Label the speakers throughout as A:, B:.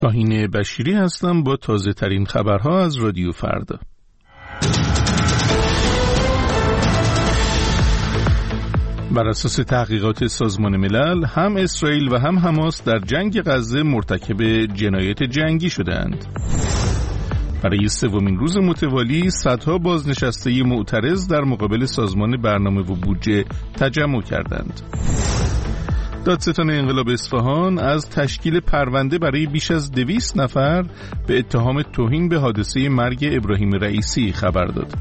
A: شاهین بشیری هستم با تازه ترین خبرها از رادیو فردا. بر اساس تحقیقات سازمان ملل، هم اسرائیل و هم حماس در جنگ غزه مرتکب جنایت جنگی شدند. برای سومین روز متوالی صدها بازنشسته معترض در مقابل سازمان برنامه و بودجه تجمع کردند. دادستان انقلاب اصفهان از تشکیل پرونده برای بیش از 200 نفر به اتهام توهین به حادثه مرگ ابراهیم رئیسی خبر داد.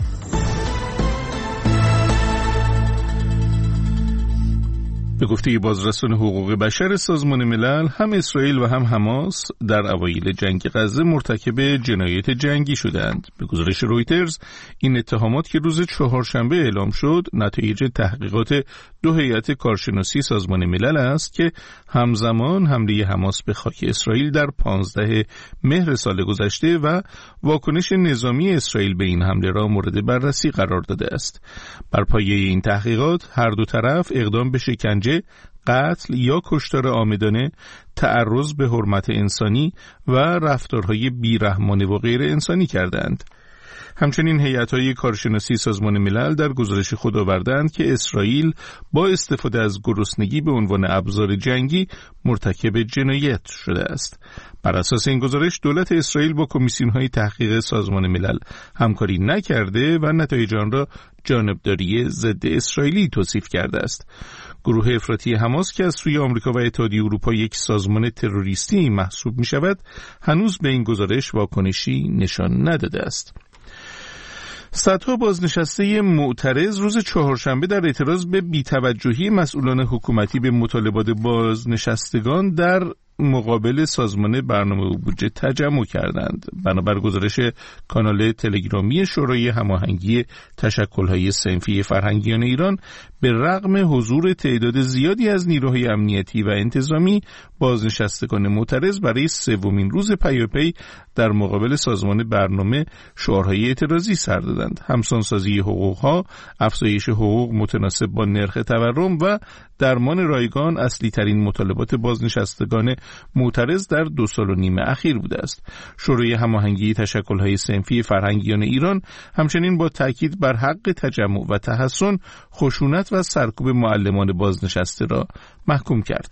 A: به گفته بازرسان حقوق بشر سازمان ملل، هم اسرائیل و هم حماس در اوایل جنگ غزه مرتکب جنایت جنگی شدند. به گزارش رویترز، این اتهامات که روز چهارشنبه اعلام شد نتایج تحقیقات دو هیئت کارشناسی سازمان ملل است که همزمان حمله حماس به خاک اسرائیل در 15 مهر سال گذشته و واکنش نظامی اسرائیل به این حمله را مورد بررسی قرار داده است. بر پایه این تحقیقات هر دو طرف اقدام به شکنجه، قتل یا کشتار عامدانه، تعرض به حرمت انسانی و رفتارهای بیرحمانه و غیر انسانی کردند. همچنین هیئت‌های کارشناسی سازمان ملل در گزارش خود آوردند که اسرائیل با استفاده از گرسنگی به عنوان ابزار جنگی مرتکب جنایت شده است. بر اساس این گزارش دولت اسرائیل با کمیسیون‌های تحقیق سازمان ملل همکاری نکرده و نتایج آن را جانبداری ضد اسرائیلی توصیف کرده است. گروه افراطی حماس که از سوی آمریکا و اتحادیه اروپا یک سازمان تروریستی محسوب می‌شود، هنوز به این گزارش واکنشی نشان نداده است. صدها بازنشسته معترض روز چهارشنبه در اعتراض به بی‌توجهی مسئولان حکومتی به مطالبات بازنشستگان در مقابل سازمان برنامه و بودجه تجمع کردند. بنابر گزارش کانال تلگرامی شورای هماهنگی تشکل‌های صنفی فرهنگیان ایران، به رغم حضور تعداد زیادی از نیروهای امنیتی و انتظامی، بازنشستگان معترض برای سومین روز پیاپی در مقابل سازمان برنامه شعارهای اعتراضی سر دادند. همسانسازی حقوقها، افزایش حقوق متناسب با نرخ تورم و درمان رایگان اصلی ترین مطالبات بازنشستگان معترض در 2.5 سال اخیر بوده است. شورای هماهنگی تشکل‌های صنفی فرهنگیان ایران همچنین با تاکید بر حق تجمع و تحصن، خشونت و سرکوب معلمان بازنشسته را محکوم کرد.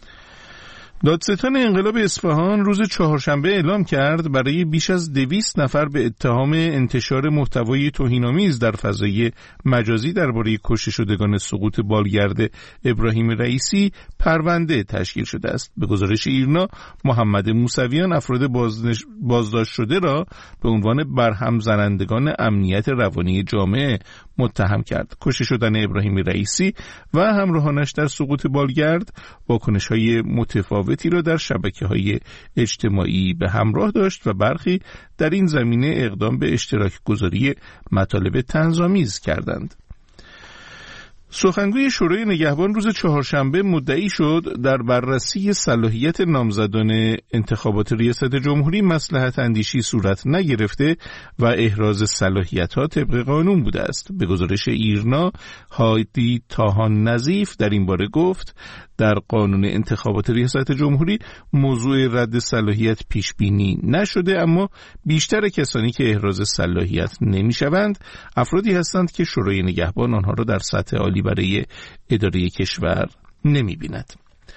A: دادستان انقلاب اصفهان روز چهارشنبه اعلام کرد برای بیش از 200 نفر به اتهام انتشار محتوای توهین‌آمیز در فضای مجازی درباره کشته شدگان سقوط بالگرد ابراهیم رئیسی پرونده تشکیل شده است. به گزارش ایرنا، محمد موسویان افراد بازداشت شده را به عنوان برهم زنندگان امنیت روانی جامعه متهم کرد. کشته شدن ابراهیم رئیسی و همراهانش در سقوط بالگرد واکنش‌های متفاوتی را در شبکه‌های اجتماعی به همراه داشت و برخی در این زمینه اقدام به اشتراک گذاری مطالب طنزآمیز کردند. سخنگوی شورای نگهبان روز چهارشنبه مدعی شد در بررسی صلاحیت نامزدان انتخابات ریاست جمهوری مصلحت اندیشی صورت نگرفته و احراز صلاحیت‌ها طبق قانون بوده است. به گزارش ایرنا، هادی تاهان نظیف در این باره گفت در قانون انتخابات ریاست جمهوری موضوع رد صلاحیت پیش بینی نشده، اما بیشتر کسانی که احراز صلاحیت نمی‌شوند افرادی هستند که شورای نگهبان آنها را در سطح عالی برای اداره کشور نمی‌بیند.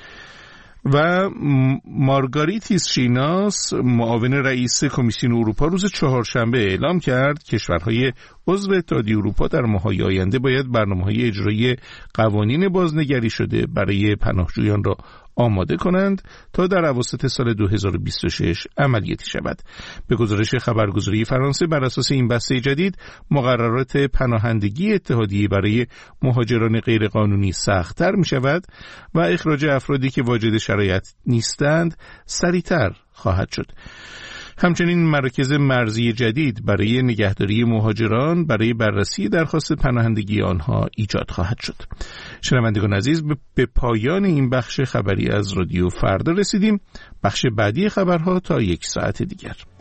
A: و مارگاریتیس شیناس، معاون رئیس کمیسیون اروپا، روز چهارشنبه اعلام کرد کشورهای عضو اتحادیه اروپا در ماه‌های آینده باید برنامه‌های اجرایی قوانین بازنگری شده برای پناهجویان را آماده کنند تا در اواسط سال 2026 عملیاتی شود. به گزارش خبرگزاری فرانسه، بر اساس این بسته جدید مقررات پناهندگی اتحادیه برای مهاجران غیرقانونی سخت‌تر می شود و اخراج افرادی که واجد شرایط نیستند سریعتر خواهد شد. همچنین مراکز مرزی جدید برای نگهداری مهاجران برای بررسی درخواست پناهندگی آنها ایجاد خواهد شد. شنوندگان عزیز، به پایان این بخش خبری از رادیو فردا رسیدیم. بخش بعدی خبرها تا 1 ساعت دیگر.